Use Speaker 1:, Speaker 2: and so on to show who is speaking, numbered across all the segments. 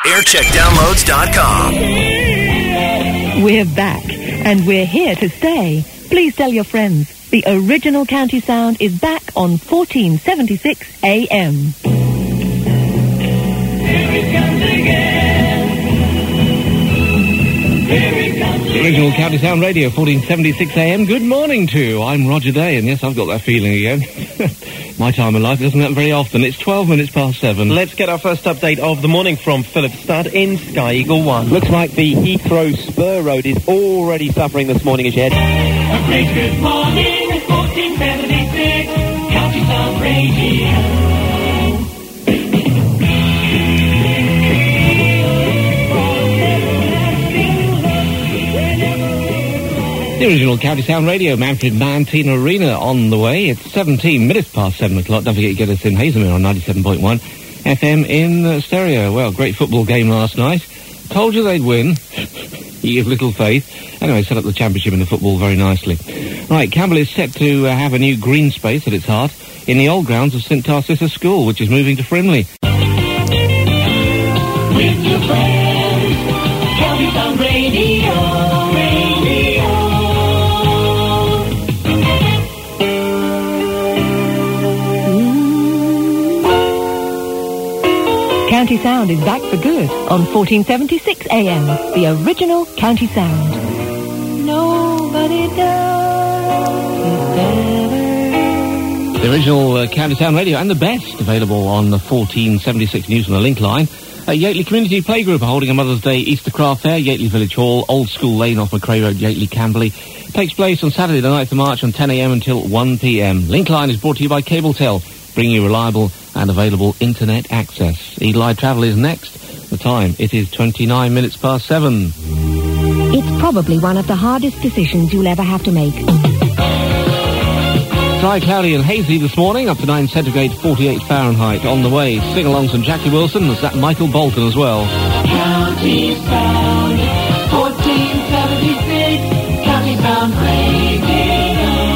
Speaker 1: aircheckdownloads.com.
Speaker 2: We're back, and we're here to stay. Please tell your friends. The original County Sound is back on 1476 AM.
Speaker 3: Here it comes again. Here it comes again.
Speaker 4: Original County Sound Radio, 1476 AM. Good morning to you. I'm Roger Day, and yes, I've got that feeling again. My time in life doesn't happen very often. It's 12 minutes past 7.
Speaker 5: Let's get our first update of the morning from Philip Studd in Sky Eagle 1.
Speaker 6: Looks like the Heathrow Spur Road is already suffering this morning as yet.
Speaker 3: A great good morning, 1476, County Sound Radio.
Speaker 4: The original County Sound Radio, Manfred Mann, Tina Arena on the way. It's 17 minutes past 7 o'clock. Don't forget to get us in Hazelmere on 97.1 FM in stereo. Well, great football game last night. Told you they'd win. You have little faith. Anyway, set up the championship in the football very nicely. Right, Campbell is set to have a new green space at its heart in the old grounds of St Tarcissa School, which is moving to Frimley.
Speaker 3: With your friends, County Sound Radio.
Speaker 2: County Sound is back for good on 1476 AM. The original County Sound. Nobody does it better.
Speaker 4: The original County Sound Radio and the best available on the 1476 News on the Link line. Yateley Community Playgroup are holding a Mother's Day Easter Craft Fair, Yateley Village Hall, Old School Lane off McRae Road, Yateley, Camberley. Takes place on Saturday the 9th of March from 10 a.m. until 1 p.m. Link line is brought to you by Cabletel, bringing you reliable and available internet access. Eagle Eye Travel is next. The time, it is 29 minutes past 7.
Speaker 7: It's probably one of the hardest decisions you'll ever have to make.
Speaker 4: Dry, cloudy and hazy this morning, up to 9 centigrade, 48 Fahrenheit. On the way, sing-alongs from Jackie Wilson. There's that Michael Bolton as well.
Speaker 3: County Sound, 1476, County Sound Radio.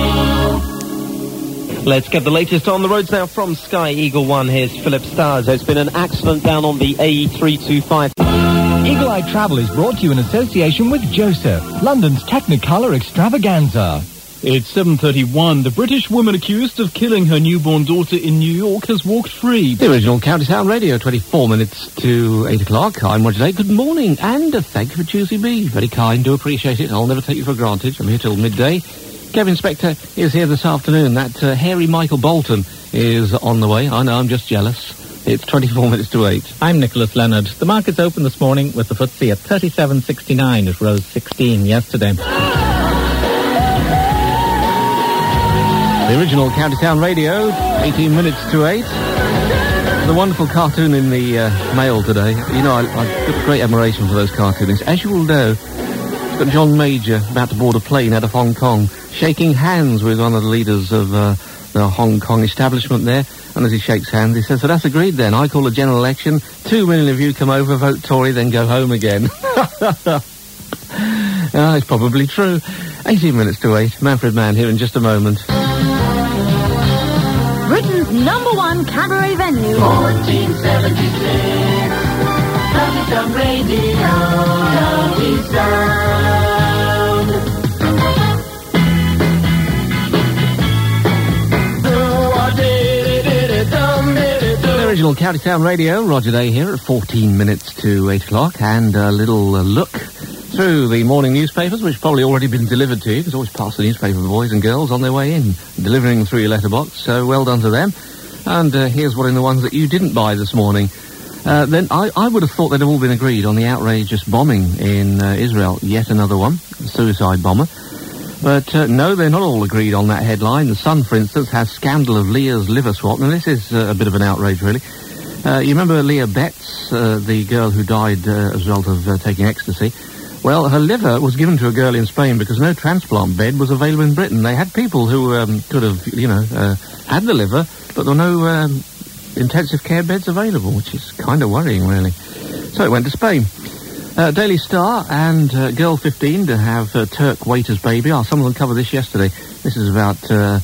Speaker 5: Let's get the latest on the roads now from Sky Eagle 1. Here's Philip Studd.
Speaker 6: There's been an accident down on the A325.
Speaker 8: Eagle Eye Travel is brought to you in association with Joseph, London's Technicolor extravaganza.
Speaker 9: It's 7:31. The British woman accused of killing her newborn daughter in New York has walked free.
Speaker 4: The original County Sound Radio, 24 minutes to 8 o'clock. I'm Roger Day. Good morning, and thank you for choosing me. Very kind, do appreciate it. I'll never take you for granted. I'm here till midday. Kevin Spector is here this afternoon. That hairy Michael Bolton is on the way. I know, I'm just jealous. It's 24 minutes to 8.
Speaker 10: I'm Nicholas Leonard. The market's open this morning with the FTSE at 37.69. It rose 16 yesterday.
Speaker 4: The original County Sound Radio, 18 minutes to 8. The wonderful cartoon in the Mail today. You know, I've got great admiration for those cartoonists. As you will know, it's got John Major about to board a plane out of Hong Kong, shaking hands with one of the leaders of the Hong Kong establishment there. And as he shakes hands, he says, so that's agreed then. I call a general election. 2 million of you come over, vote Tory, then go home again. It's probably true. 18 minutes to 8. Manfred Mann here in just a moment.
Speaker 7: Britain's #1 cabaret venue.
Speaker 3: 1476, County Sound Radio, County Sound.
Speaker 4: The original County Sound Radio, Roger Day here at 14 minutes to 8 o'clock, and a little look through the morning newspapers, which probably already been delivered to you. You can always pass the newspaper for boys and girls on their way in, delivering them through your letterbox, so well done to them. And here's one of the ones that you didn't buy this morning. Then I would have thought they'd have all been agreed on the outrageous bombing in Israel. Yet another one, a suicide bomber. But no, they're not all agreed on that headline. The Sun, for instance, has scandal of Leah's liver swap. Now, this is a bit of an outrage, really. You remember Leah Betts, the girl who died as a result of taking ecstasy? Well, her liver was given to a girl in Spain because no transplant bed was available in Britain. They had people who could have, had the liver, but there were no intensive care beds available, which is kind of worrying, really. So it went to Spain. Daily Star and Girl 15 to have Turk Waiter's baby. Someone covered this yesterday. This is about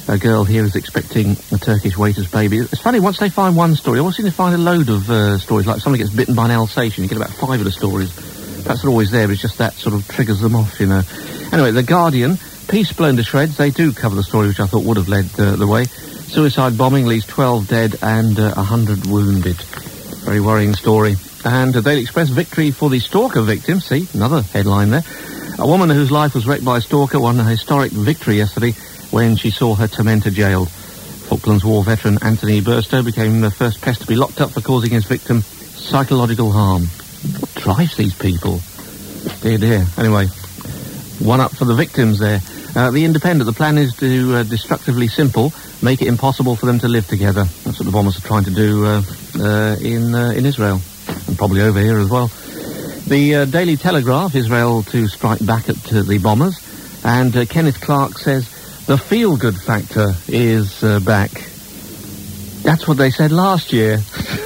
Speaker 4: a girl here is expecting a Turkish waiter's baby. It's funny, once they find one story, they always seem to find a load of stories, like somebody gets bitten by an Alsatian. You get about 5 of the stories. Perhaps they're always there, but it's just that sort of triggers them off, you know. Anyway, The Guardian, peace blown to shreds. They do cover the story, which I thought would have led the way. Suicide bombing leaves 12 dead and 100 wounded. Very worrying story. And the Daily Express, victory for the stalker victim. See, another headline there. A woman whose life was wrecked by a stalker won a historic victory yesterday when she saw her tormentor jailed. Falklands War veteran Anthony Burstow became the first pest to be locked up for causing his victim psychological harm. What drives these people? Dear, dear. Anyway, one up for the victims there. The Independent, the plan is to destructively simple, make it impossible for them to live together. That's what the bombers are trying to do in Israel, and probably over here as well. The Daily Telegraph, Israel to strike back at the bombers, and Kenneth Clark says the feel-good factor is back. That's what they said last year.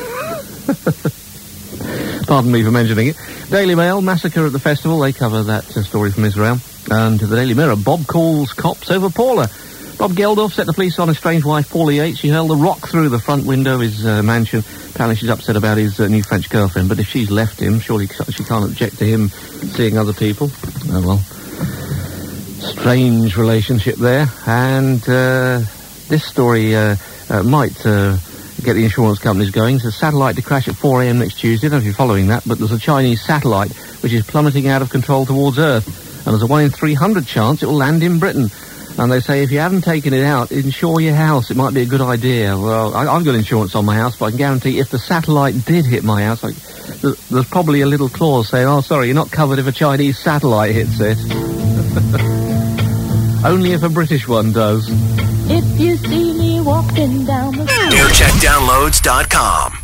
Speaker 4: Pardon me for mentioning it. Daily Mail, massacre at the festival. They cover that story from Israel. And the Daily Mirror, Bob calls cops over Paula. Bob Geldof set the police on his strange wife, Paula Yates. She hurled a rock through the front window of his mansion. Apparently she's upset about his new French girlfriend. But if she's left him, surely she can't object to him seeing other people. Oh, well. Strange relationship there. And this story might get the insurance companies going. It's a satellite to crash at 4 a.m. next Tuesday. I don't know if you're following that, but there's a Chinese satellite which is plummeting out of control towards Earth. And there's a 1 in 300 chance it will land in Britain. And they say if you haven't taken it out, insure your house. It might be a good idea. Well, I've got insurance on my house, but I can guarantee if the satellite did hit my house, there's probably a little clause saying, oh, sorry, you're not covered if a Chinese satellite hits it. Only if a British one does.
Speaker 2: If you see me walking down the
Speaker 1: AirCheckDownloads.com